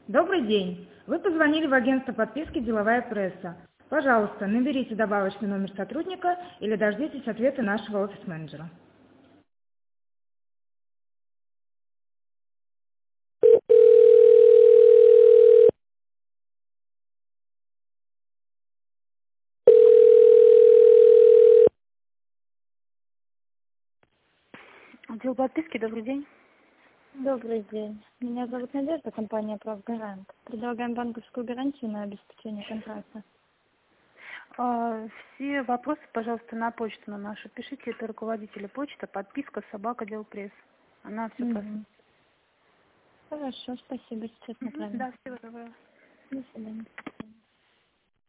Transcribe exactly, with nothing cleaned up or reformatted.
Добрый день! Вы позвонили в агентство подписки «Деловая пресса». Пожалуйста, наберите добавочный номер сотрудника или дождитесь ответа нашего офис-менеджера. Отдел подписки, добрый день. Добрый день. Меня зовут Надежда, компания «Правгарант». Предлагаем банковскую гарантию на обеспечение контракта. А, Все вопросы, пожалуйста, на почту на нашу. Пишите, это руководителя почта, подписка, собака, дел пресс. Она все просит. Мгм. Хорошо, спасибо, сейчас Мгм. направим. Да, всего доброго. До свидания.